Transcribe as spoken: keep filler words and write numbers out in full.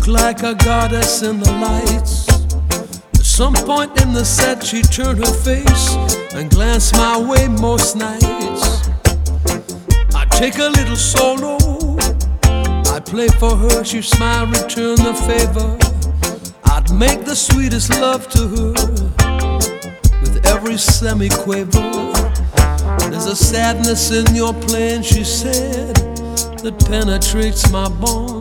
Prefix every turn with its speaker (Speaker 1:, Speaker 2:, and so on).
Speaker 1: look like a goddess in the lights. At some point in the set she turned her face and glanced my way most nights. I'd take a little solo, I'd play for her, she'd smile, return the favor. I'd make the sweetest love to her with every semi-quaver. There's a sadness in your playing, she said, that penetrates my bones.